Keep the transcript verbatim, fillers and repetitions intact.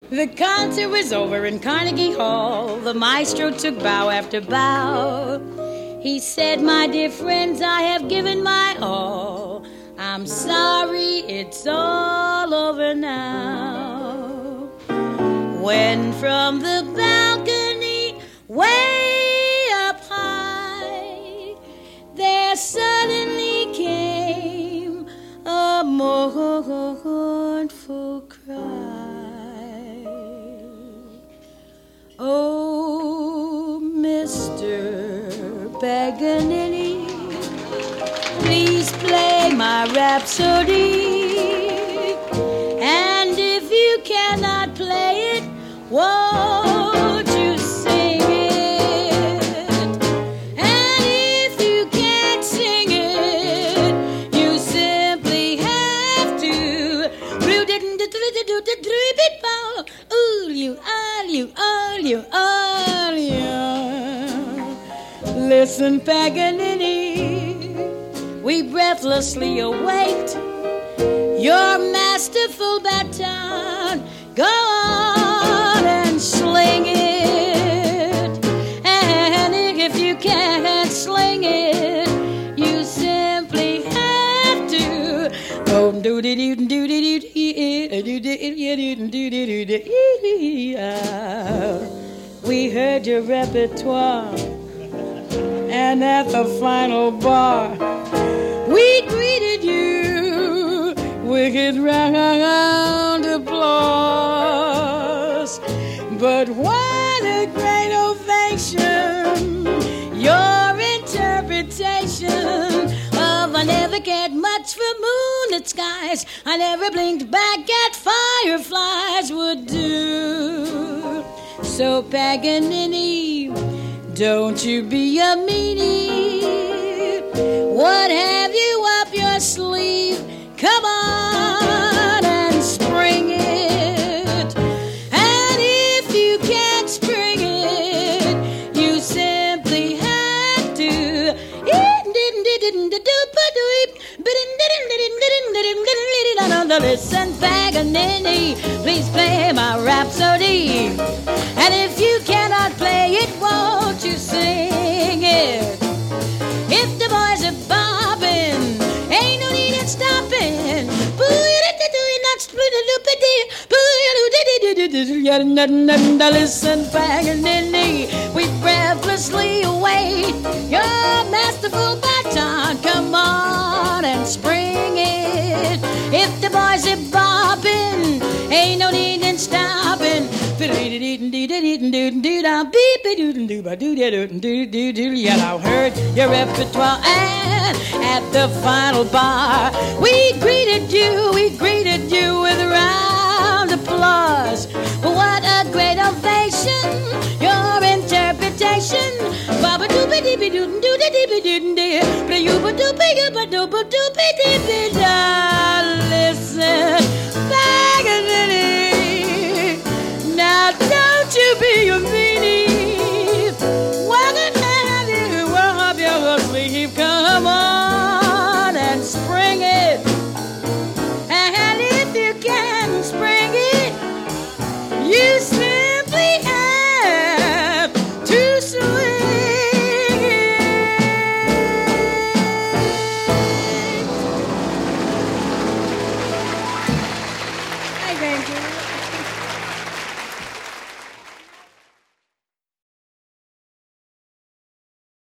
The concert was over in Carnegie Hall. The maestro took bow after bow. He said, my dear friends, I have given my all. I'm sorry, it's all over now. When from the balcony, way up high, there suddenly came a mournful cry. Oh, Mister Paganini, please play my Rhapsody. And if you cannot play it, won't you sing it? And if you can't sing it, you simply have to. Ooh, you, all you, all you, all you. Listen, Paganini, we breathlessly await your masterful baton. Go on and sling it. And if you can't sling it, you simply have to. Oh, do do do do do do do. We heard your repertoire, and at the final bar, we greeted you with a round applause. But what a great ovation! Your interpretation of I never cared much for moonlit skies, I never blinked back at fireflies would do. So Paganini, don't you be a meanie. What have you up your sleeve? Come on and spring it. And if you can't spring it, you simply have to. Listen, Paganini, please play my Rhapsody. And if you cannot play it, won't you sing it? If the boys are bobbing, ain't no need in stopping. Listen, Paganini, we breathlessly await your masterful baton. Come on and spring it. If the boys are bobbing, ain't no need in stopping. Yet I heard your repertoire, and at the final bar, we greeted you, we greeted you with a round applause. What a great ovation! Your interpretation. Baba doopy doopy doo doo doo doo doo doo doo doo doo doo doo doo doo doo doo doo doo.